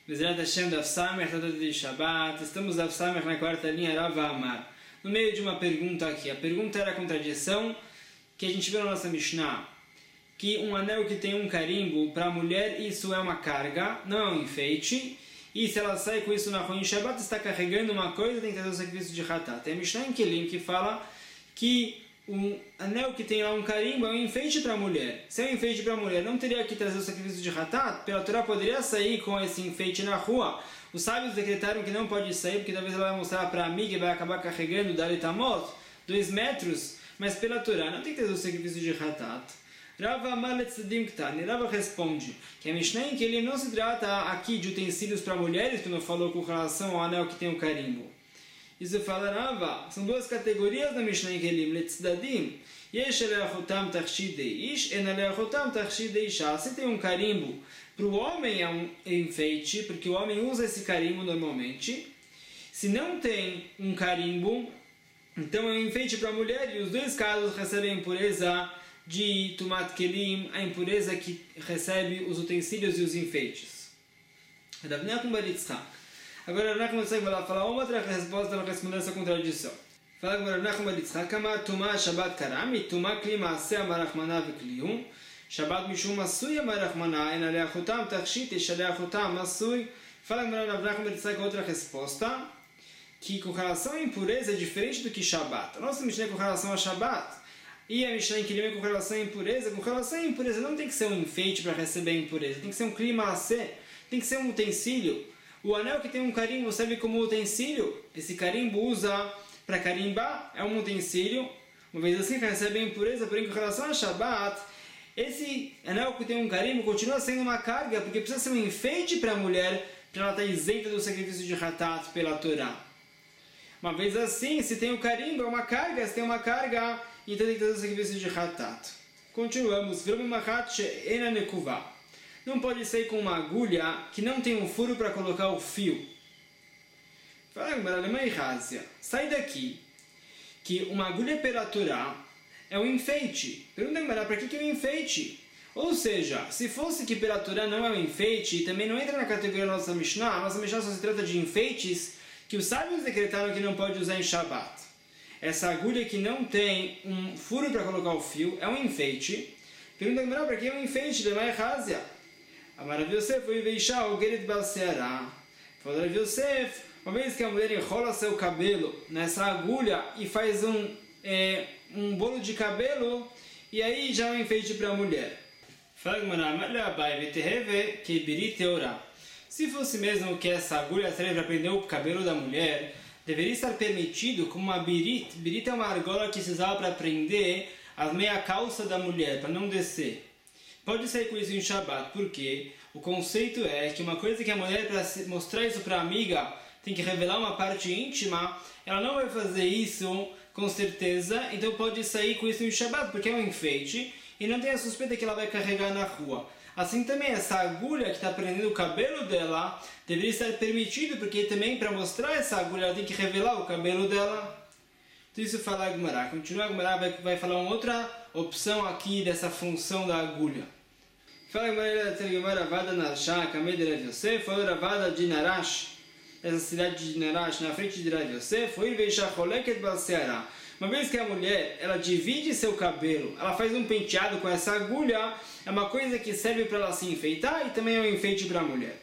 Bezerra Hashem Daf Samech, Tratado de Shabbat. Estamos Daf Samech na quarta linha, Rav Amar. No meio de uma pergunta aqui. A pergunta era a contradição que a gente viu na nossa Mishnah. Que um anel que tem um carimbo para a mulher, isso é uma carga, não é um enfeite. E se ela sai com isso na rua em Shabbat, está carregando uma coisa, tem que fazer o sacrifício de Hatat. Tem a Mishnah em Kelim que fala que um anel que tem lá um carimbo é um enfeite para a mulher. Se é um enfeite para a mulher, não teria que trazer o sacrifício de Hatat? Pela Torá poderia sair com esse enfeite na rua. Os sábios decretaram que não pode sair, porque talvez ela vai mostrar para a amiga e vai acabar carregando Dalit Amot, 2 metros, mas pela Torá não tem que trazer o sacrifício de Hatat. Rav Amar Letzadim Ktani. Rav responde que a Mishnah em que ele não se trata aqui de utensílios para mulheres, que não falou com relação ao anel que tem o carimbo. Isso fala Rava, são duas categorias da Mishnah em Kelim, Letzdadim. Yesh eleachotam tachshid deish, en eleachotam tachshid deisha. Se tem um carimbo, para o homem é um enfeite, porque o homem usa esse carimbo normalmente. Se não tem um carimbo, então é um enfeite para a mulher, e os dois casos recebem a impureza de Tumat Kelim, a impureza que recebe os utensílios e os enfeites. Agora, Rav Nachman vai falar uma outra resposta para responder essa contradição. Fala agora, Rav Nachman Baritzchak, Kama Tuma Shabbat Karami, Tuma Kli Maaseh Amarachmana Veklium, Shabbat Mishum Masui Amarachmana, En Aleachotam Tachshit, Esh Aleachotam Masui. Fala agora, Rav Nachman Baritzchak, outra resposta, que com relação à impureza é diferente do que Shabbat. A nossa Mishnah é com relação a Shabbat, e a Mishnah em Kelim é com relação à impureza. Com relação à impureza não tem que ser um enfeite para receber a impureza, tem que ser um Kli Maaseh, tem que ser um utensílio. O anel que tem um carimbo serve como utensílio. Esse carimbo usa para carimbar, é um utensílio. Uma vez assim recebe a impureza, porém com relação a Shabbat, esse anel que tem um carimbo continua sendo uma carga, porque precisa ser um enfeite para a mulher, para ela estar isenta do sacrifício de Hatat pela Torá. Uma vez assim, se tem o carimbo, é uma carga, se tem uma carga, então tem que ter o sacrifício de Hatat. Continuamos. Não pode sair com uma agulha que não tem um furo para colocar o fio. Sai daqui, que uma agulha pela Torá é um enfeite. Pergunta para que é um enfeite? Ou seja, se fosse que pela Torá não é um enfeite, e também não entra na categoria da nossa Mishnah, a nossa Mishnah só se trata de enfeites que os sábios decretaram que não pode usar em Shabbat. Essa agulha que não tem um furo para colocar o fio é um enfeite. Pergunta para que é um enfeite? Amar Rav Yosef foi veishá o Gerit Balseará. Falou Rav Yosef, uma vez que a mulher enrola seu cabelo nessa agulha e faz um bolo de cabelo, e aí já é um enfeite para a mulher. Se fosse mesmo que essa agulha serve para prender o cabelo da mulher, deveria estar permitido como uma birit. Birit é uma argola que se usava para prender a meia calça da mulher, para não descer. Pode sair com isso em Shabbat, porque o conceito é que uma coisa que a mulher, para mostrar isso para a amiga, tem que revelar uma parte íntima, ela não vai fazer isso com certeza, então pode sair com isso em Shabbat, porque é um enfeite, e não tem a suspeita que ela vai carregar na rua. Assim também, essa agulha que está prendendo o cabelo dela, deveria estar permitido, porque também para mostrar essa agulha, ela tem que revelar o cabelo dela. Então isso fala a Gemara. Continua a Gemara, vai falar uma outra opção aqui dessa função da agulha. Fala a Gemara, Ravada Narshá, Kamei de Rav Yosef, foi Ravada de Narash, essa cidade de Narash, na frente de Rav Yosef, foi Veishá Choleket Balseará. Uma vez que a mulher, ela divide seu cabelo, ela faz um penteado com essa agulha, é uma coisa que serve para ela se enfeitar e também é um enfeite para a mulher.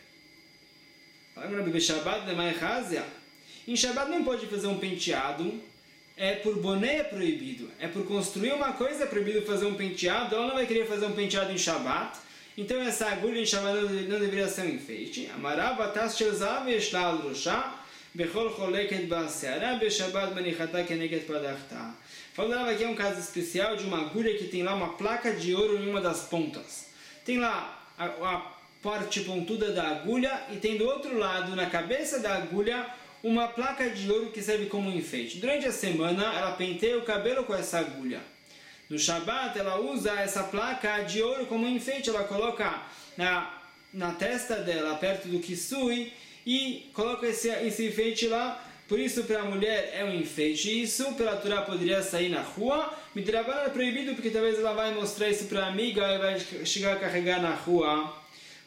Em Shabbat não pode fazer um penteado, por boné é proibido, por construir uma coisa é proibido fazer um penteado, ela não vai querer fazer um penteado em Shabbat, então essa agulha em Shabbat não deveria ser um enfeite. Amarava tas shezav yeshlal roshá bechol choleket ba'seará beshabbat manichata keneget padachta. Falando aqui é um caso especial de uma agulha que tem lá uma placa de ouro em uma das pontas. Tem lá a parte pontuda da agulha e tem do outro lado, na cabeça da agulha, uma placa de ouro que serve como enfeite. Durante a semana, ela penteia o cabelo com essa agulha. No Shabbat, ela usa essa placa de ouro como enfeite. Ela coloca na testa dela, perto do Kisui, e coloca esse enfeite lá. Por isso, para a mulher é um enfeite. Isso, pela Torá, poderia sair na rua. Midrabanan é proibido, porque talvez ela vai mostrar isso para a amiga e vai chegar a carregar na rua.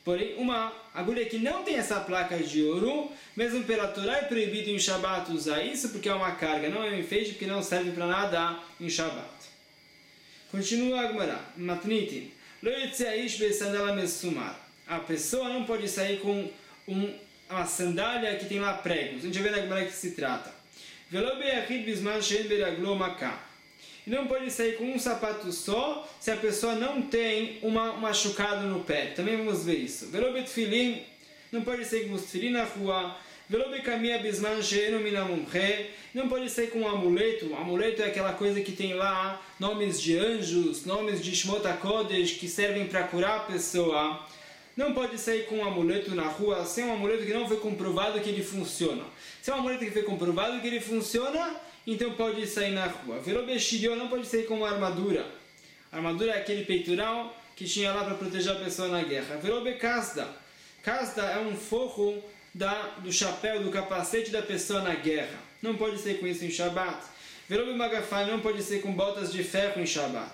Porém, uma agulha que não tem essa placa de ouro, mesmo pela Torá é proibido em Shabat usar isso, porque é uma carga, não é um enfeite, porque não serve para nada em Shabat. Continua a Gemara. Matnitin. Lo yotze haish besandala mesumar. A pessoa não pode sair com uma sandália que tem lá pregos. A gente vê na Gemara que se trata. Velo beyachid bisman she'en beraglo makah. E não pode sair com um sapato só se a pessoa não tem uma machucado no pé. Também vamos ver isso. Velo betfilin. Não pode sair com os tefilin na rua. Velo bekamia bisman she'enu min hamumche. Não pode sair com um amuleto. O amuleto é aquela coisa que tem lá nomes de anjos, nomes de Shmot HaKodesh que servem para curar a pessoa. Não pode sair com um amuleto na rua sem um amuleto que não foi comprovado que ele funciona. Se é um amuleto que foi comprovado que ele funciona, então pode sair na rua. Velobeshiryo não pode sair com uma armadura. A armadura é aquele peitoral que tinha lá para proteger a pessoa na guerra. Velobekasda. Kasda é um forro do chapéu, do capacete da pessoa na guerra. Não pode sair com isso em Shabat. Velobemagafai não pode sair com botas de ferro em Shabat.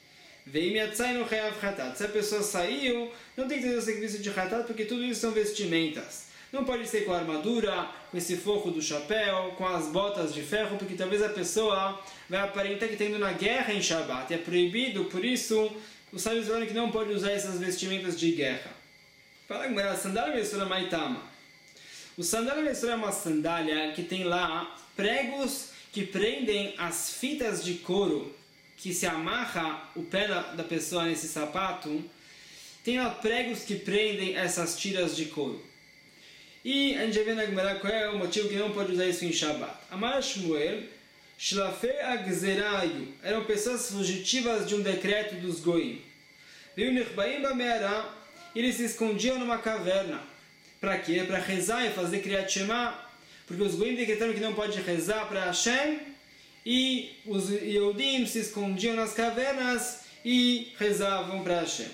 Se a pessoa saiu, não tem que ter o sacrifício de Hatat, porque tudo isso são vestimentas. Não pode ser com a armadura, com esse forro do chapéu, com as botas de ferro, porque talvez a pessoa vai aparentar que está indo na guerra em Shabat. É proibido, por isso os sábios falam que não pode usar essas vestimentas de guerra. Fala a sandália mesura maitama. O sandália mesura é uma sandália que tem lá pregos que prendem as fitas de couro que se amarra o pé da pessoa nesse sapato. Tem lá pregos que prendem essas tiras de couro. E a gente vê na Gemara qual é o motivo que não pode usar isso em Shabat. Amar Shmuel, Shlafei Agzerayu, eram pessoas fugitivas de um decreto dos Goim. Viu Nechbaim Bameara, eles se escondiam numa caverna. Para quê? Para rezar e fazer Kriyat Shema, porque os Goim decretaram que não pode rezar para Hashem, e os Yehudim se escondiam nas cavernas e rezavam para Hashem.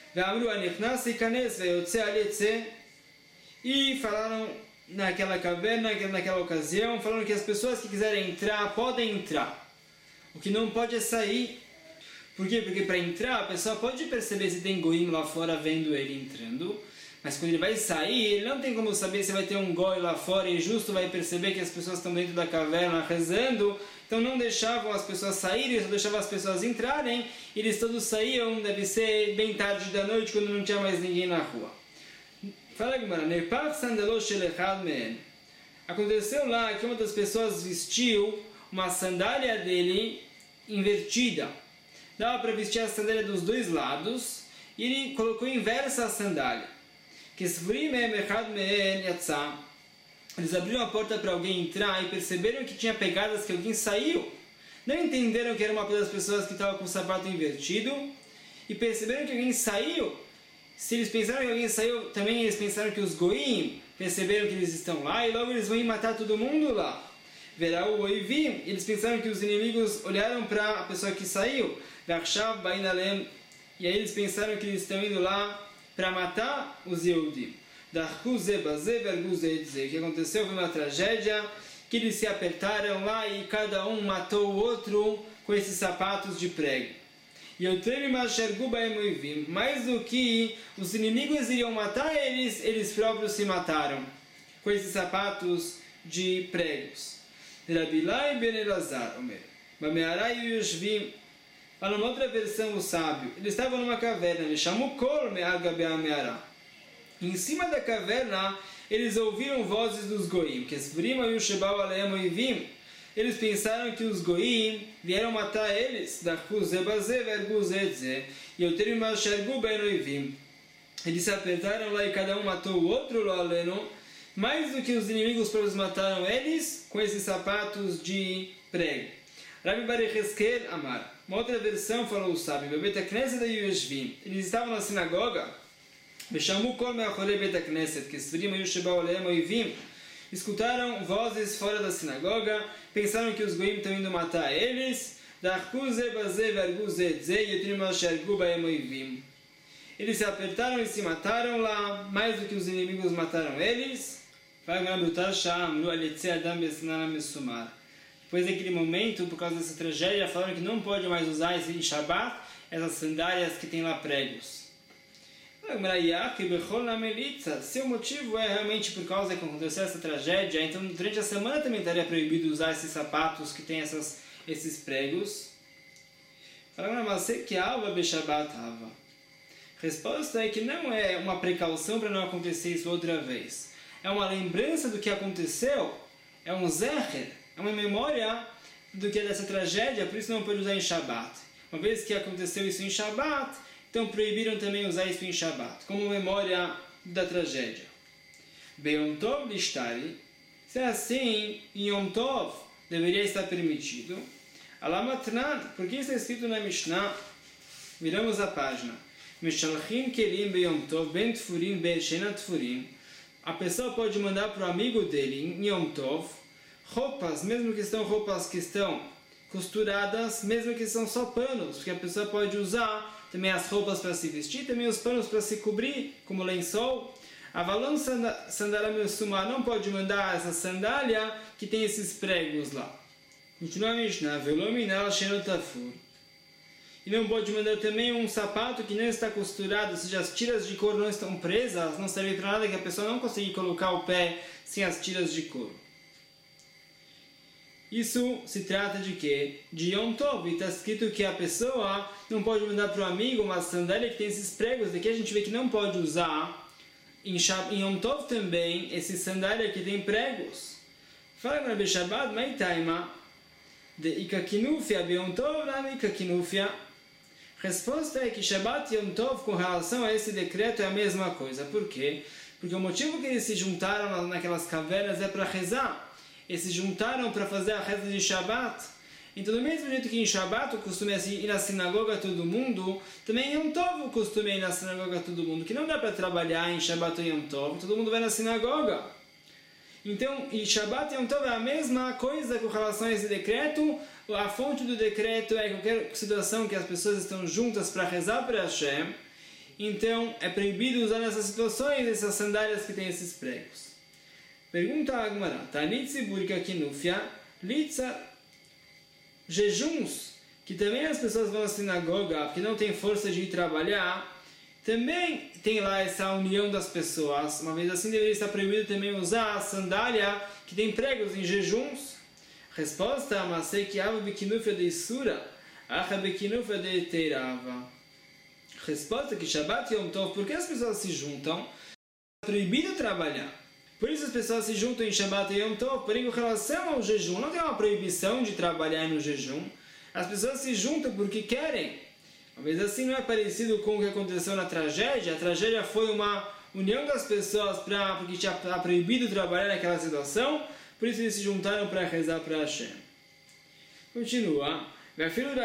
E falaram naquela caverna, naquela ocasião, falaram que as pessoas que quiserem entrar, podem entrar. O que não pode é sair. Por quê? Porque para entrar, a pessoa pode perceber se tem goim lá fora vendo ele entrando, mas quando ele vai sair, ele não tem como saber se vai ter um goi lá fora e justo vai perceber que as pessoas estão dentro da caverna rezando. Então não deixavam as pessoas saírem, só deixavam as pessoas entrarem, e eles todos saíam, deve ser bem tarde da noite, quando não tinha mais ninguém na rua. Fala Gemara, aconteceu lá que uma das pessoas vestiu uma sandália dele invertida. Dava para vestir a sandália dos dois lados, e ele colocou inversa a sandália. Eles abriram a porta para alguém entrar e perceberam que tinha pegadas que alguém saiu. Não entenderam que era uma das pessoas que estava com o sapato invertido, e perceberam que alguém saiu. Se eles pensaram que alguém saiu, também eles pensaram que os goim perceberam que eles estão lá, e logo eles vão ir matar todo mundo lá. Verá o oivim, eles pensaram que os inimigos olharam para a pessoa que saiu, e aí eles pensaram que eles estão indo lá para matar os Yehudim. O que aconteceu foi uma tragédia, que eles se apertaram lá e cada um matou o outro com esses sapatos de prego. E eu teve mais do que os inimigos iriam matar eles, eles próprios se mataram com esses sapatos de pregos. Rabilai ben Elazar, Bamearai Yoshvim. Fala uma outra versão, o sábio. Eles estavam numa caverna, ele chamou Kol Me'aga Be'ameara. Em cima da caverna, eles ouviram vozes dos Goim, que esvrima e o Shebal Aleem Oivim. Eles pensaram que os Goim vieram matar eles, e eu tenho uma Shergu Ben Oivim. Eles se apertaram lá e cada um matou o outro, mais do que os inimigos próprios mataram eles com esses sapatos de prego. Rabbi Bar Yecheskel Amar. Uma outra versão falou o sábio, Bebet HaKnesset da Yoshvim. Eles estavam na sinagoga, Beshamu Kol Me'achorei Bet HaKnesset, que esfrim e Shebal Aleem Oivim. Escutaram vozes fora da sinagoga, pensaram que os goim estão indo matar eles. Eles se apertaram e se mataram lá, mais do que os inimigos mataram eles. Depois daquele momento, por causa dessa tragédia, falaram que não pode mais usar esse Shabbat, essas sandálias que tem lá pregos. Se o motivo é realmente por causa que aconteceu essa tragédia, então durante a semana também estaria proibido usar esses sapatos que tem esses pregos. Resposta é que não é uma precaução para não acontecer isso outra vez. É uma lembrança do que aconteceu, é um zecher, é uma memória do que é dessa tragédia, por isso não pode usar em Shabbat. Uma vez que aconteceu isso em Shabbat, então proibiram também usar isso em Shabbat, como memória da tragédia. Beyom Tov Lishtari, se é assim, em Yom Tov deveria estar permitido. Alamatran, porque está escrito na Mishnah, viramos a página. Mishalchim kelim beyom tov ben tfurim ben shenat tfurim. A pessoa pode mandar para o amigo dele em Yom Tov roupas, mesmo que estão costuradas, mesmo que são só panos, porque a pessoa pode usar também as roupas para se vestir, também os panos para se cobrir, como lençol. Avalon sandália mesumá, não pode mandar essa sandália que tem esses pregos lá. Continua a Mishnah, velominal shenotafur. E não pode mandar também um sapato que não está costurado, ou seja, as tiras de couro não estão presas, não serve para nada, que a pessoa não consegue colocar o pé sem as tiras de couro. Isso se trata de quê? De Yom Tov. Está escrito que a pessoa não pode mandar para o amigo uma sandália que tem esses pregos. Daqui a gente vê que não pode usar em Yom Tov também esse sandália que tem pregos. Fala para Rabbi Shabbat, Maitaima, de Ikakinufia, Beyom Tov, na Ikakinufia. Resposta é que Shabbat e Yom Tov com relação a esse decreto é a mesma coisa. Por quê? Porque o motivo que eles se juntaram naquelas cavernas é para rezar. Eles se juntaram para fazer a reza de Shabbat. Então, do mesmo jeito que em Shabbat o costume é ir na sinagoga todo mundo, também em Yom Tov o costume é ir na sinagoga todo mundo. Que não dá para trabalhar em Shabbat ou Yom Tov, todo mundo vai na sinagoga. Então, em Shabbat e Yom Tov é a mesma coisa com relação a esse decreto. A fonte do decreto é qualquer situação que as pessoas estão juntas para rezar para Hashem. Então, é proibido usar nessas situações essas sandálias que têm esses pregos. Pergunta a Agmará. Tanitzi burika kinufia, litza, jejuns, que também as pessoas vão à sinagoga, porque não tem força de ir trabalhar, também tem lá essa união das pessoas. Uma vez assim, deveria estar proibido também usar a sandália que tem pregos em jejuns. Resposta, Masei que ava bikinufia de Isura, acha bikinufia de Teirava. Resposta que Shabbat e Yom Tov, por que as pessoas se juntam? É proibido trabalhar. Por isso as pessoas se juntam em Shabbat e Yom Tov, porém com relação ao jejum, não tem uma proibição de trabalhar no jejum. As pessoas se juntam porque querem. Uma vez assim não é parecido com o que aconteceu na tragédia. A tragédia foi uma união das pessoas porque tinha proibido trabalhar naquela situação, por isso eles se juntaram para rezar para Hashem. Continua. Mesmo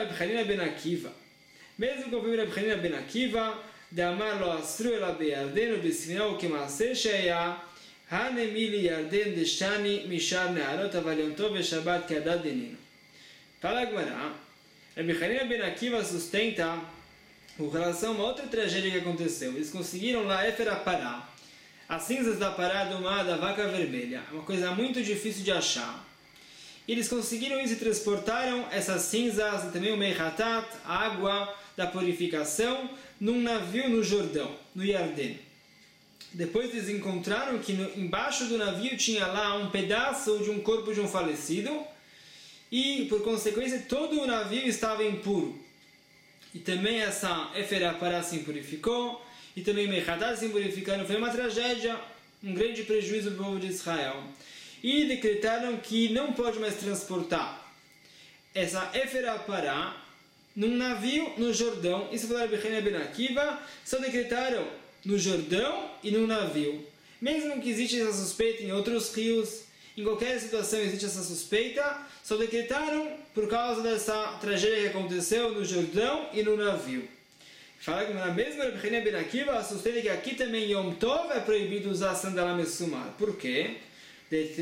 que o filho Rabbi Hanina ben Akiva, de amar lo asru ela beyardeno besfinau que maaseh sheya, hanemili yarden deshani mishar nearot aval Yom Tov veShabbat keadat denino. Fala Agmará, Rabbi Hanina ben Akiva sustenta com relação a uma outra tragédia que aconteceu. Eles conseguiram lá Efer Pará, as cinzas da pará da vaca vermelha. É uma coisa muito difícil de achar. E eles conseguiram isso e transportaram essas cinzas e também o Meihatat, a água da purificação, num navio no Jordão, no Yarden. Depois eles encontraram que embaixo do navio tinha lá um pedaço de um corpo de um falecido e, por consequência, todo o navio estava impuro. E também essa Efer Pará se impurificou e também Meihatat se impurificaram. Foi uma tragédia, um grande prejuízo para o povo de Israel. E decretaram que não pode mais transportar essa Efer Pará num navio no Jordão. Isso foi Rabbi Hanina ben Akiva. Só decretaram no Jordão e no navio. Mesmo que existe essa suspeita em outros rios, em qualquer situação existe essa suspeita, só decretaram por causa dessa tragédia que aconteceu no Jordão e no navio. Fala que na mesma Rabbi Hanina ben Akiva sustenta que aqui também em Yom Tov é proibido usar sandália mesumar. Por quê? Porque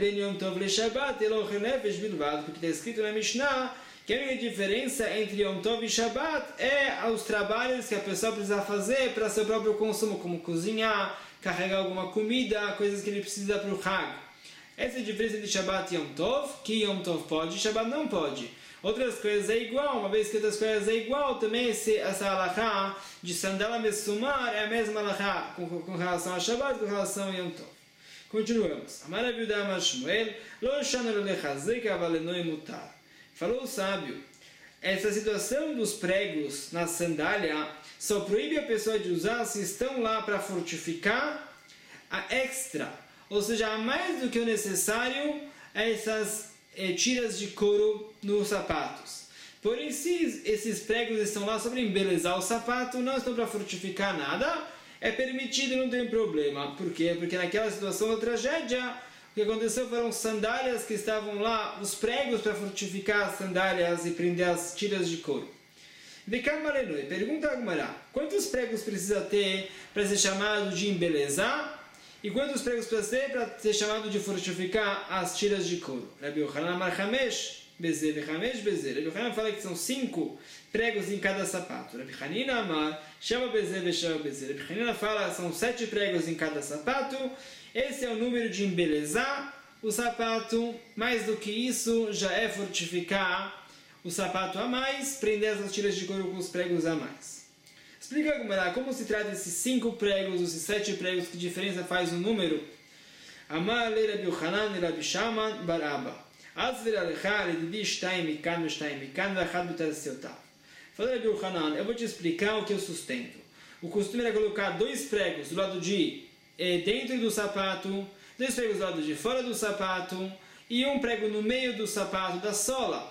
está escrito na Mishnah que a única diferença entre Yom Tov e Shabbat é os trabalhos que a pessoa precisa fazer para seu próprio consumo, como cozinhar, carregar alguma comida, coisas que ele precisa para o Hag. Essa é a diferença entre Shabbat e Yom Tov, que Yom Tov pode, Shabbat não pode. Outras coisas é igual, uma vez que outras coisas é igual, também essa halakha de sandália messumar é a mesma halakha com relação a Shabbat, com relação a Yom Tov. Continuamos. Amar Rabi Yehuda Amar Shmuel, lo shana lo lechazik avalenoi mutar. Falou o sábio, essa situação dos pregos na sandália só proíbe a pessoa de usar se estão lá para fortificar a extra, ou seja, a mais do que o necessário, essas tiras de couro nos sapatos. Porém, se esses pregos estão lá só para embelezar o sapato, não estão para fortificar nada, é permitido, não tem problema. Por quê? Porque naquela situação da tragédia, o que aconteceu foram sandálias que estavam lá, os pregos para fortificar as sandálias e prender as tiras de couro. Pergunta a Gemara, quantos pregos precisa ter para ser chamado de embelezar? E quantos pregos precisa ter para ser chamado de fortificar as tiras de couro? Rabi Yochanan Amar Chamesh Bezer, Chamesh Bezer. Rabi Yochanan fala que são 5 pregos em cada sapato. Rabi Hanina Amar Sheva Bezer, Sheva Bezer. Rabi Hanina fala que são 7 pregos em cada sapato. Esse é o número de embelezar o sapato. Mais do que isso, já é fortificar o sapato a mais, prender as tiras de couro com os pregos a mais. Explica a Gemara como se trata esses 5 pregos, esses 7 pregos, que diferença faz o número. Amar le Rabi Yochanan e Rabi Shaman bar Abba. Azver alecha ledidi shtaim mikan v'achad b'tarseotav. Falou Rabi Yochanan, eu vou te explicar o que eu sustento. O costume era colocar 2 pregos do lado de dentro do sapato, 2 pregos do lado de fora do sapato e um prego no meio do sapato, da sola,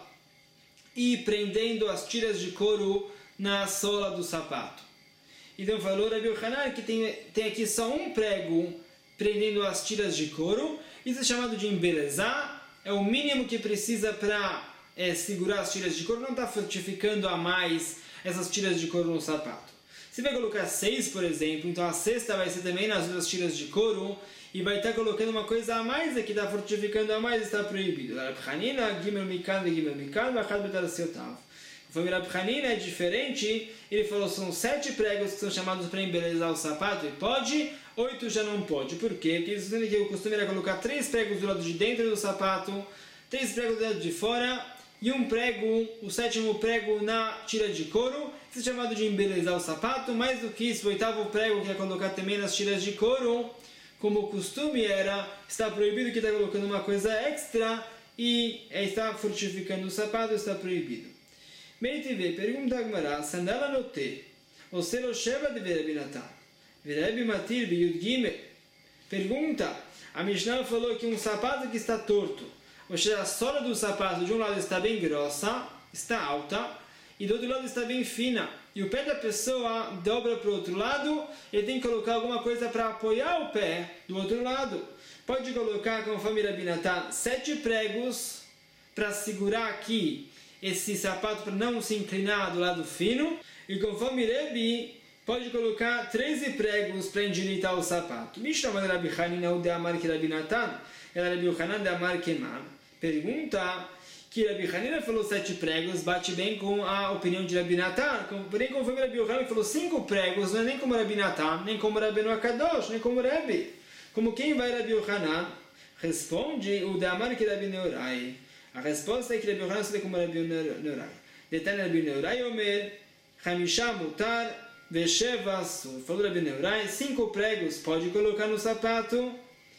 e prendendo as tiras de couro na sola do sapato. Então falou Rabi Yochanan que tem aqui só um prego prendendo as tiras de couro. Isso é chamado de embelezar. É o mínimo que precisa para segurar as tiras de couro. Não está fortificando a mais essas tiras de couro no sapato. Se vai colocar 6, por exemplo, então a sexta vai ser também nas duas tiras de couro e vai estar colocando uma coisa a mais aqui, está fortificando a mais, está proibido. Rabi Hanina, Gimel Mikan, Vachad B'Tarseotav. Conforme Rabi Hanina é diferente, ele falou são 7 pregos que são chamados para embelezar o sapato e pode, 8 já não pode. Por quê? Porque o costume era colocar 3 pregos do lado de dentro do sapato, 3 pregos do lado de fora e um prego, o 7º prego na tira de couro. Isso é chamado de embelezar o sapato. Mais do que isso, o 8º prego que é colocar também nas tiras de couro, como o costume era, está proibido, que está colocando uma coisa extra e está fortificando o sapato, está proibido. Meitivé, pergunta a Gemara, sandália no T, ou selo Sheva de Rabi Natan, Rabi Matir Biyud Gimel. Pergunta, a Mishnah falou que um sapato que está torto, ou seja, a sola do sapato de um lado está bem grossa, está alta, e do outro lado está bem fina, e o pé da pessoa dobra para o outro lado, ele tem que colocar alguma coisa para apoiar o pé do outro lado. Pode colocar, conforme Rabi Natan, 7 pregos para segurar aqui esse sapato para não se inclinar do lado fino, e conforme Rabi, pode colocar 13 pregos para endireitar o sapato. Mishnah de Rabi Hanina ou de Amar que Rabi Natan, era Rabi Yochanan de Amar que Man. Pergunta que Rabi Hanina falou 7 pregos, bate bem com a opinião de Rabi Natan. Porém, conforme Rabi Yochanan falou 5 pregos, não é nem como Rabi Natan, nem como Rabbeinu Akadosh, nem como Rabi. Como quem vai Rabi Yochanan? Responde o de Amar que Rabi Neurai. A resposta é que Rabi Yochanan é como Rabi Neurai. Detalhe Rabi Neurai Omer, Hamisha Mutar, Vesheva Asur. Falou Rabi Neurai, 5 pregos pode colocar no sapato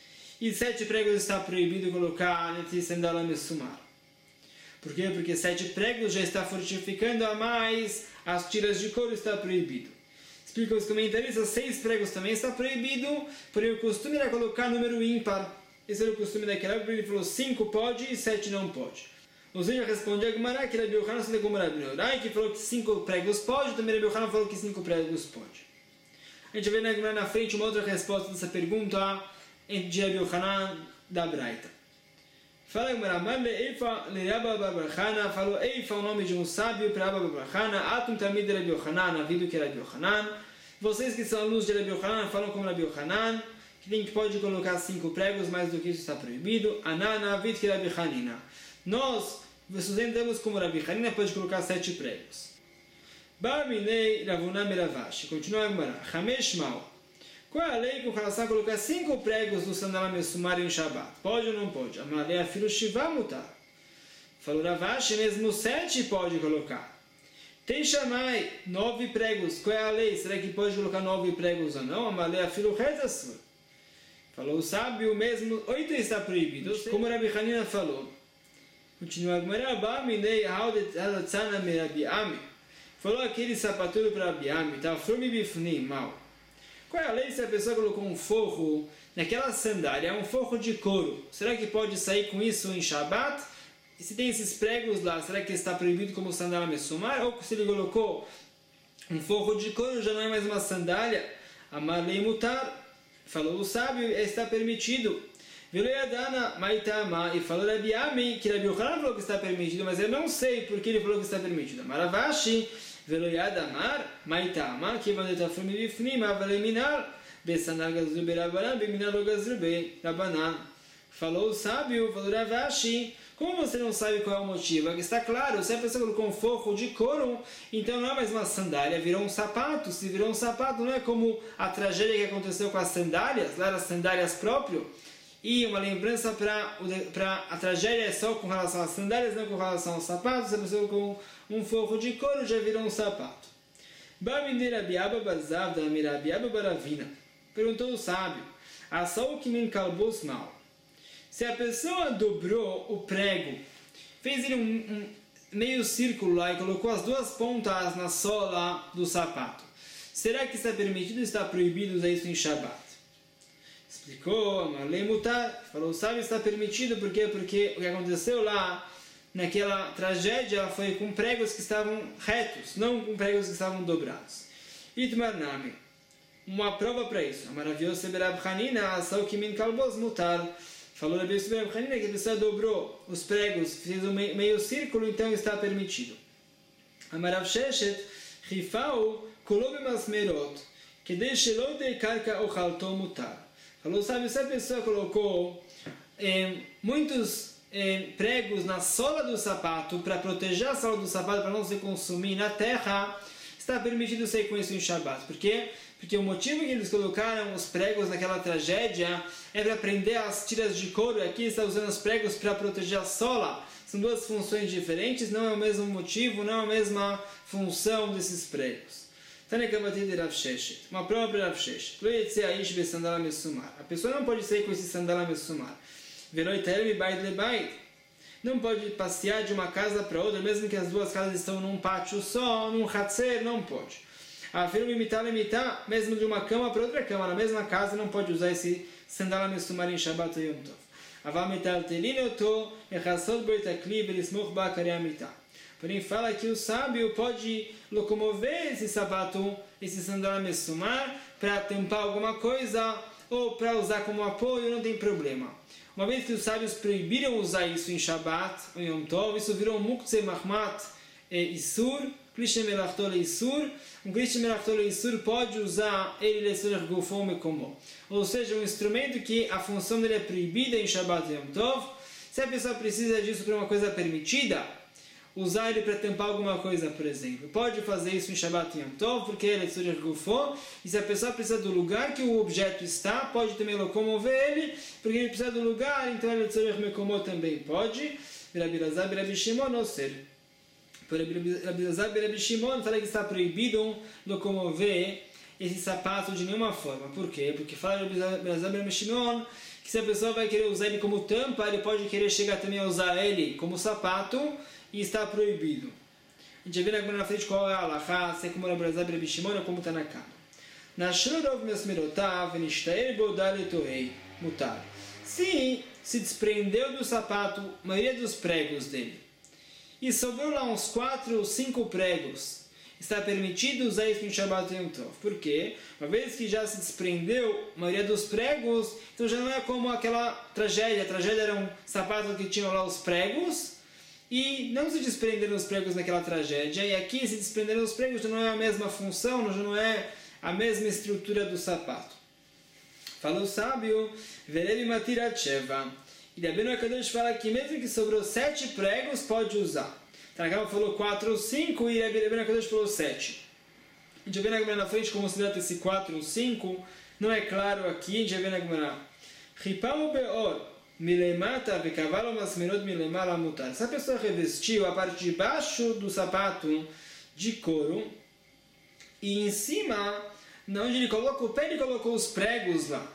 e 7 pregos está proibido colocar nesse sandália messumar. Por quê? Porque 7 pregos já está fortificando a mais, as tiras de couro está proibido. Explica os comentaristas, 6 pregos também está proibido, porém o costume era colocar número ímpar. Esse era o costume daquela época, ele falou 5 pode e 7 não pode. Ou seja, responde a Gemara que Rabi Yochanan se como Rabi Neurai, que falou que 5 pregos pode, também Rabi Yochanan falou que 5 pregos pode. A gente vê na Gemara na frente uma outra resposta dessa pergunta de Rabi Yochanan da Braita. Fala a Gemara, Marle Eifa le Rabba bar bar Chana, falou Eifa o nome de um sábio para Rabba bar bar Chana, Atum Tamid de Rabi Yochanan, havido que Rabi Yochanan. Vocês que são alunos de Rabi Yochanan falam como Rabi Yochanan, que pode colocar 5 pregos, mais do que isso está proibido. Anana, havido que Rabi Hanina. Nós sustentamos como Rabi Hanina, pode colocar 7 pregos. Barminei Ravuna Meravashi. Continua a Gemara. Hamesh Mal. Qual é a lei com relação a colocar 5 pregos no sandália Messumar em Shabbat? Pode ou não pode? Amalei afilo Shiva mutar. Falou Rav Ashi, mesmo 7 pode colocar. Tem Shammai, 9 pregos. Qual é a lei? Será que pode colocar 9 pregos ou não? Amalei afilo Retasur. Falou o sábio, mesmo 8 está proibido. Como Rabi Hanina falou. Continua a Gemara, falou aquele sapateiro para Rabi Ami, tá? Frumi bifni, mal. Qual é a lei se a pessoa colocou um forro naquela sandália, um forro de couro? Será que pode sair com isso em Shabbat? E se tem esses pregos lá, será que está proibido como sandália Messumar? Ou se ele colocou um forro de couro, já não é mais uma sandália? Amalei mutar. Falou o sábio, está permitido. Veloyadana maitama, e falou Rabi Ami, que Rabi Yochanan falou que está permitido, mas eu não sei porque ele falou que está permitido. Maravashi, veloyadamar maitama, que vandeta frumi bifnim, avaleminar, besanar gazrube rabanan, beminar o gazrube rabanan. Falou o sábio, falou Ravashi, como você não sabe qual é o motivo? Aqui está claro, se a pessoa colocou um forro de couro, então não é mais uma sandália, virou um sapato. Se virou um sapato, não é como a tragédia que aconteceu com as sandálias, lá as sandálias próprias. E uma lembrança para a tragédia é só com relação às sandálias, não com relação aos sapatos. Se a pessoa com um forro de couro já virou um sapato. Perguntou o sábio, se a pessoa dobrou o prego, fez ele um meio círculo lá e colocou as duas pontas na sola do sapato, será que está permitido ou está proibido usar isso em Shabbat? Explicou, Amalei mutar, falou, sabe, está permitido, por quê? Porque o que aconteceu lá, naquela tragédia, foi com pregos que estavam retos, não com pregos que estavam dobrados. Itmar Nami, uma prova para isso. Maravilhoso Berab Hanina, asal kimin kalbos mutar. Falou Rabi Berab Hanina que a pessoa dobrou os pregos, fez um meio círculo, então está permitido. Amarav Sheshet, Rifau, Kolobe Masmerot, que deixe de karka o halto mutar. Falou, sabe, se a pessoa colocou muitos pregos na sola do sapato para proteger a sola do sapato para não se consumir na terra, está permitido sair com isso em Shabbat. Por quê? Porque o motivo que eles colocaram os pregos naquela tragédia é para prender as tiras de couro, e aqui está usando os pregos para proteger a sola. São duas funções diferentes, não é o mesmo motivo, não é a mesma função desses pregos. Uma prova para Rav Sheshet. A pessoa não pode sair com esse sandália Messumar. Não pode passear de uma casa para outra, mesmo que as duas casas estão num pátio só, num hatzer, não pode. Imitar, mesmo de uma cama para outra cama, na mesma casa, não pode usar esse sandália Messumar em Shabbat ou Yom Tov. Porém, fala que o sábio pode locomover esse sapato, esse sandália Messumar, para tampar alguma coisa ou para usar como apoio, não tem problema. Uma vez que os sábios proibiram usar isso em Shabbat ou Yom Tov, isso virou Muktzeh Mahmat Isur, Klishne Melachtol Isur. Um Klishne Melachtol Isur pode usar ele Lesorech Gufo Mekomo. Ou seja, um instrumento que a função dele é proibida em Shabbat e Yom Tov. Se a pessoa precisa disso para uma coisa permitida, usar ele para tampar alguma coisa, por exemplo, pode fazer isso em Shabbat e Yom Tov, porque ele é Lesorech Gufo. E se a pessoa precisa do lugar que o objeto está, pode também locomover ele, porque ele precisa do lugar, então ele Lesorech Mekomo também pode. Rabi Elazar, Rabi Shimon, ou seja, por Rabi Elazar e Rabi Shimon fala que está proibido locomover esse sapato de nenhuma forma. Por quê? Porque fala Rabi Elazar e Rabi Shimon que se a pessoa vai querer usar ele como tampa, ele pode querer chegar também a usar ele como sapato e está proibido. A gente vai ver na frente qual é a halakha, se é como Rabi Elazar e Rabi Shimon ou como está na cama. Se desprendeu do sapato a maioria dos pregos dele e sobrou lá uns 4 ou 5 pregos, está permitido usar isso em Shabbat e Yom Tov. Por quê? Uma vez que já se desprendeu a maioria dos pregos, então já não é como aquela tragédia. A tragédia era um sapato que tinha lá os pregos e não se desprenderam os pregos naquela tragédia. E aqui se desprenderam os pregos, já não é a mesma função, já não é a mesma estrutura do sapato. Fala o sábio, Verebi Matirat Sheva. E Rabbeinu HaKadosh fala que mesmo que sobrou 7 pregos, pode usar. Tanakama falou 4 ou 5 e Rabbeinu HaKadosh falou 7. A gente vai ver na frente como se trata esse 4 ou 5. não é claro aqui, a gente vai ver na Gemara. Ripau beor milemata vekavalo masmerot milemala mutar. Se a pessoa revestiu a parte de baixo do sapato de couro e em cima, onde ele coloca o pé, ele colocou os pregos lá.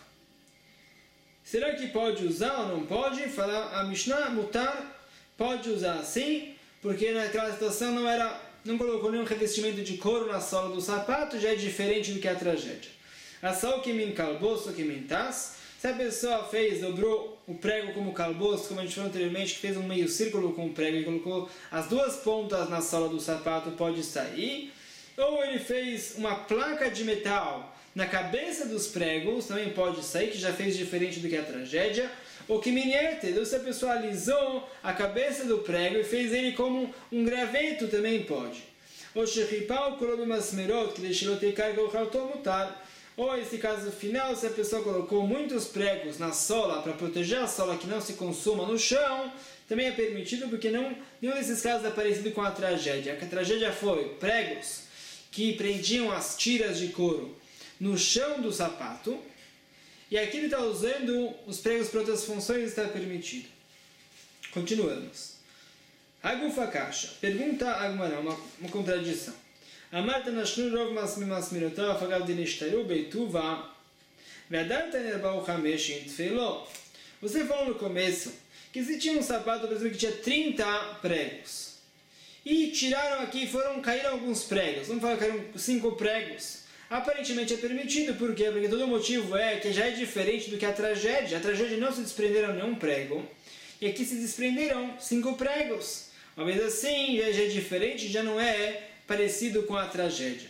Será que pode usar ou não pode? Falar a Mishnah mutar, pode usar sim, porque naquela situação não colocou nenhum revestimento de couro na sola do sapato, já é diferente do que a tragédia. Assal que min calboço que min tas. Se a pessoa dobrou o prego como calboço, como a gente falou anteriormente, que fez um meio círculo com o prego e colocou as duas pontas na sola do sapato, pode sair. Ou ele fez uma placa de metal na cabeça dos pregos, também pode sair, que já fez diferente do que a tragédia. Ou que miniete, se a pessoa alisou a cabeça do prego e fez ele como um graveto, também pode. Ou shechipau kolobe masmerot, que deixou ter carga o mutar. Ou esse caso final, se a pessoa colocou muitos pregos na sola para proteger a sola que não se consuma no chão, também é permitido, porque nenhum desses casos é parecido com a tragédia. A tragédia foi pregos que prendiam as tiras de couro no chão do sapato, e aqui ele está usando os pregos para outras funções, está permitido. Continuamos. Agufa Kasha. Pergunta a Agmará, uma contradição. Amarta nashnu rov masmirotav afagav dinishtaru beituva ve'adarta nerbau chamesh intfelo. Você falou no começo que se tinha um sapato, por exemplo, que tinha 30 pregos. E tiraram aqui, caíram alguns pregos. Vamos falar que caíram 5 pregos. Aparentemente é permitido, por quê? Porque todo o motivo é que já é diferente do que a tragédia. A tragédia não se desprenderam nenhum prego. E aqui se desprenderam 5 pregos. Uma vez assim, já é diferente, já não é parecido com a tragédia.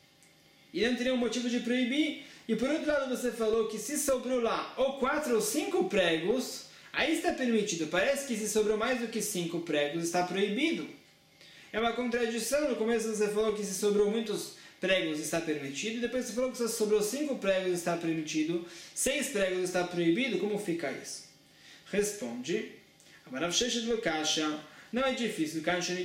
E não teria um motivo de proibir. E por outro lado, você falou que se sobrou lá ou 4 ou 5 pregos, aí está permitido. Parece que se sobrou mais do que 5 pregos, está proibido. É uma contradição. No começo você falou que se sobrou muitos pregos, está permitido. E depois você falou que se sobrou 5 pregos, está permitido. 6 pregos, está proibido. Como fica isso? Responde. Amarav Sheshet Lokasha. Não é difícil.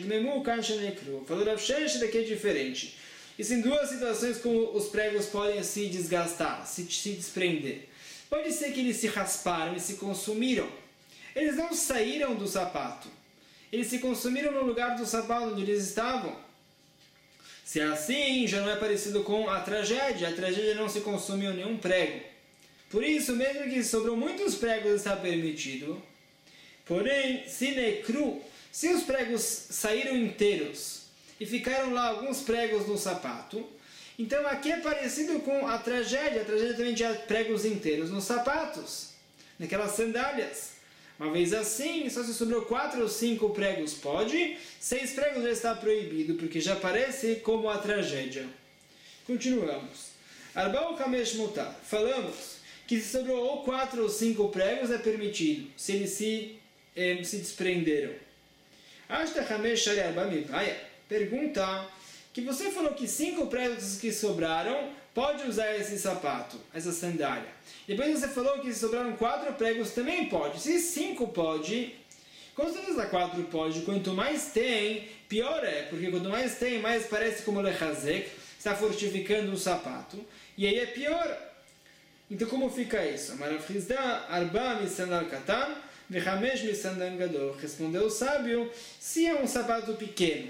Falou Rav Sheshet, daqui é diferente. Isso em 2 situações como os pregos podem se desgastar, se desprender. Pode ser que eles se rasparam e se consumiram. Eles não saíram do sapato. Eles se consumiram no lugar do sapato onde eles estavam. Se é assim, já não é parecido com a tragédia. A tragédia não se consumiu nenhum prego. Por isso, mesmo que sobrou muitos pregos, está permitido. Porém, se necru, se os pregos saíram inteiros e ficaram lá alguns pregos no sapato, então aqui é parecido com a tragédia. A tragédia também tinha pregos inteiros nos sapatos, naquelas sandálias. Uma vez assim, só se sobrou 4 ou 5 pregos pode, 6 pregos já está proibido, porque já parece como a tragédia. Continuamos. Arba'u Hamesh Mutar. Falamos que se sobrou ou 4 ou 5 pregos é permitido, se eles se desprenderam. Ashta Hamesh Shari Arba Mivaya. Pergunta que você falou que 5 pregos que sobraram pode usar esse sapato, essa sandália. Depois você falou que se sobraram 4 pregos também pode. Se 5 pode, com certeza 4 pode. Quanto mais tem, pior é. Porque quanto mais tem, mais parece como lechazek, está fortificando o sapato. E aí é pior. Então como fica isso? Amarafrizda arba misandal katan vechamesh misandal gadol. Respondeu o sábio, se é um sapato pequeno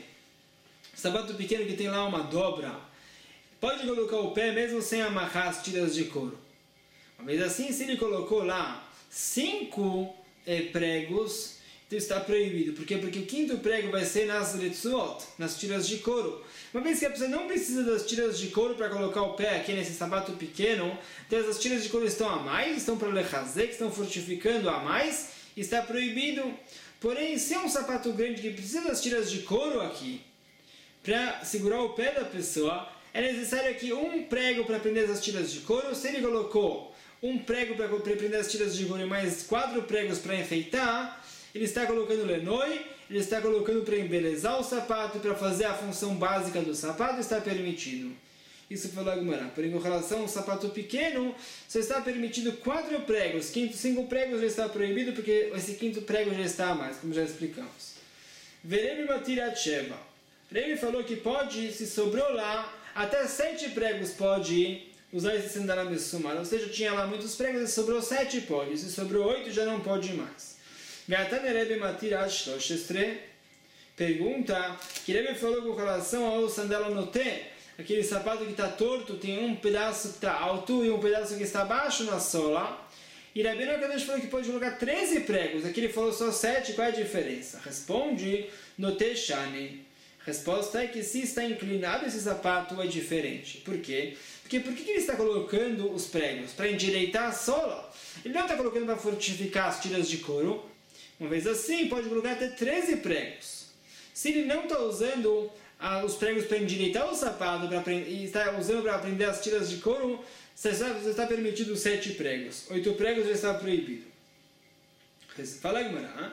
que tem lá uma dobra, pode colocar o pé mesmo sem amarrar as tiras de couro. Uma vez assim, se ele colocou lá 5 pregos, então está proibido. Por quê? Porque o 5º prego vai ser nas retsuot, nas tiras de couro. Uma vez que a pessoa não precisa das tiras de couro para colocar o pé aqui nesse sapato pequeno, então as tiras de couro estão a mais, estão para lechazek, estão fortificando a mais, está proibido. Porém, se é um sapato grande que precisa das tiras de couro aqui, para segurar o pé da pessoa, é necessário aqui um prego para prender as tiras de couro. Se ele colocou um prego para prender as tiras de couro e mais 4 pregos para enfeitar, ele está colocando lenoi, ele está colocando para embelezar o sapato, para fazer a função básica do sapato, está permitido. Isso foi lá Gemara. Porém, com relação ao sapato pequeno, só está permitido 4 pregos. 5 pregos já está proibido, porque esse 5º prego já está a mais, como já explicamos. Veremi Matirat Sheva. Ele falou que pode, se sobrou lá, até 7 pregos pode usar esse sandália messumar. Ou seja, tinha lá muitos pregos e sobrou 7 pode. Se sobrou 8 já não pode mais. Pergunta que Rebbe falou com relação ao sandália noté, aquele sapato que está torto, tem um pedaço que está alto e um pedaço que está baixo na sola. E Rabbeinu Akadosh falou que pode colocar 13 pregos. Aqui ele falou só 7, qual é a diferença? Responde noté shani. Resposta é que se está inclinado esse sapato é diferente. Por quê? Porque por que ele está colocando os pregos? Para endireitar a sola. Ele não está colocando para fortificar as tiras de couro. Uma vez assim, pode colocar até 13 pregos. Se ele não está usando os pregos para endireitar o sapato e está usando para prender as tiras de couro, você está permitido 7 pregos. 8 pregos já está proibido. Fala Gemara.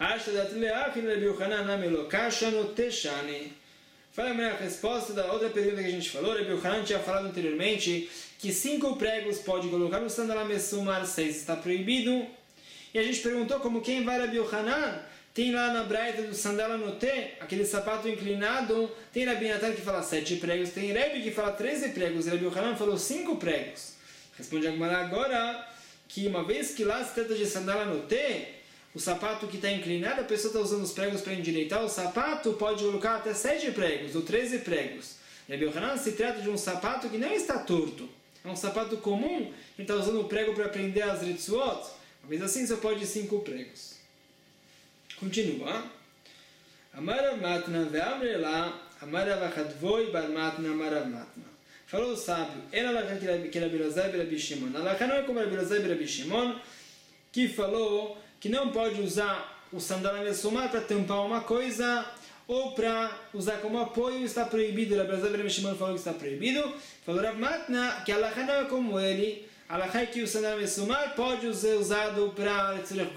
Fala a resposta da outra pergunta que a gente falou. Rabbi Yochanan tinha falado anteriormente que 5 pregos pode colocar no sandália messumar, 6 está proibido. E a gente perguntou como quem vai Rabbi Yochanan. Tem lá na braita do sandália noté, aquele sapato inclinado, tem Rabbi Natan que fala 7 pregos, tem Rebbe que fala 13 pregos, Rabbi Yochanan falou 5 pregos. Responde a Gemara agora que uma vez que lá se trata de sandália noté, o sapato que está inclinado, a pessoa está usando os pregos para endireitar o sapato, pode colocar até 7 pregos ou 13 pregos. Rabbi Yochanan se trata de um sapato que não está torto, é um sapato comum, ele está usando o prego para prender as ritzuot, uma vez assim só pode 5 pregos. Continua. Amarav matna ve'amrela, amarav achadvoi bar matna, amarav matna. Falou o sábio, era alakha que Rabbi Elazar e Rabbi Shimon. Alakha não é como Rabbi Elazar e Rabbi Shimon, que falou que não pode usar o sandália messumar para tampar uma coisa ou para usar como apoio, está proibido. Rabbi Elazar e Rabbi Shimon falou que está proibido. Falou Rav Matna que alakha não é como ele. Alakha é que o sandália messumar pode ser usado para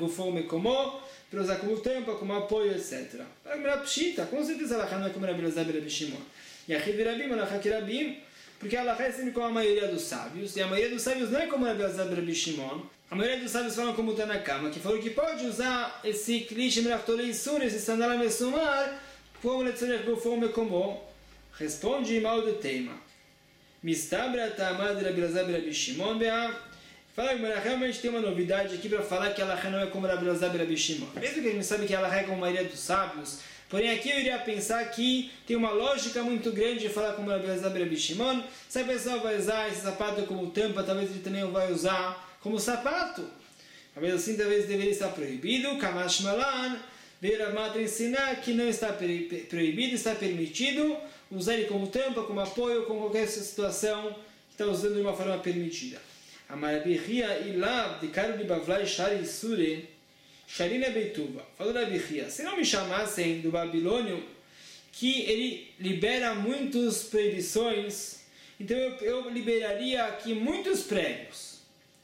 para usar como tampa, como apoio, etc. Com certeza alakha não é como Rabbi Elazar e Rabbi Shimon. E aqui de Rabim, alakha que Rabim, porque alakha é sempre como a maioria dos sábios, e a maioria dos sábios não é como Rabbi Elazar e Rabbi Shimon. A maioria dos sábios falam como Tanakama, que falou que pode usar esse klish merachtolei sur, esse sandália messumar, como letzorech gufo mekomo. Responde mal do tema. Mistabra ta'amad Rabbi Elazar e Rabbi Shimon be'a. Fala, Gemara, realmente tem uma novidade aqui para falar que alakha não é como Rabbi Elazar e Rabbi Shimon. Mesmo que a gente sabe que alakha é como a maioria dos sábios, porém aqui eu iria pensar que tem uma lógica muito grande de falar como Rabbi Elazar e Rabbi Shimon. Se a pessoa vai usar esse sapato como tampa, talvez ele também vai usar como sapato. Talvez assim, talvez deveria estar proibido. Kamash Malan, veio Rav Matra ensinar que não está proibido, está permitido usar ele como tampa, como apoio, como qualquer situação que está usando de uma forma permitida. Amarabihia ilav de caro de bavlai shari sure sharina beituva. Falou Rabihia, se não me chamassem do Babilônio que ele libera muitas proibições, então eu liberaria aqui muitos pregos.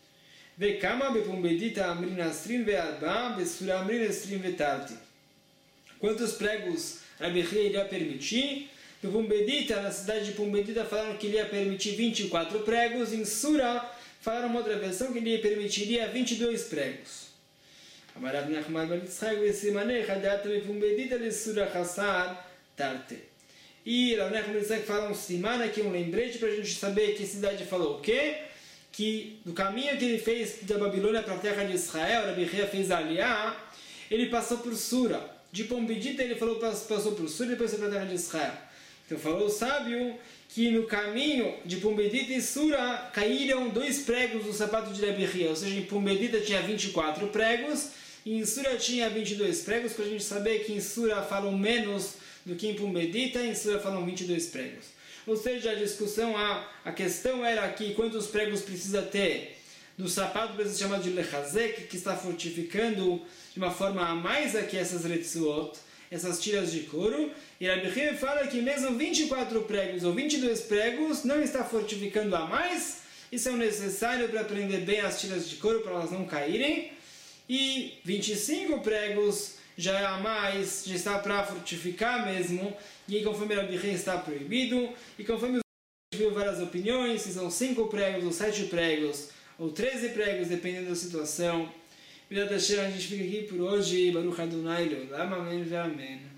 Vekama bepumbedita amrin asrin ve'arba besura amrin asrin ve'tarti. Quantos pregos Rabihia iria permitir? Bepumbedita, na cidade de Pumbedita, falaram que ele ia permitir 24 pregos. Em Sura, falaram uma outra versão que ele permitiria 22 pregos. Amarav Nachman ben Yitzchak v'simanei chadat bepumbedita lesura chasar tarte. E Rav Nachman ben Yitzchak fala um siman aqui, um lembrete para a gente saber que cidade falou o quê? Que no caminho que ele fez da Babilônia para a terra de Israel, Rabihia fez Aliyah, ele passou por Sura. De Pumbedita ele falou passou por Sura e depois foi para a terra de Israel. Então falou o sábio que no caminho de Pumbedita e Sura caíram 2 pregos do sapato de Rabihia. Ou seja, em Pumbedita tinha 24 pregos e em Sura tinha 22 pregos, para a gente saber que em Sura falam menos do que em Pumbedita, em Sura falam 22 pregos. Ou seja, a discussão, a questão era aqui quantos pregos precisa ter no sapato, precisa ser chamado de lechazek, que está fortificando de uma forma a mais aqui essas retzuot, essas tiras de couro. E Rabihia fala que mesmo 24 pregos ou 22 pregos não está fortificando a mais, isso é o necessário para prender bem as tiras de couro, para elas não caírem. E 25 pregos já é a mais, já está para fortificar mesmo, e conforme Rabihia está proibido, e conforme a gente viu várias opiniões, se são 5 pregos ou 7 pregos, ou 13 pregos, dependendo da situação. A gente fica aqui por hoje. Baruch Adonai Leolam, amém.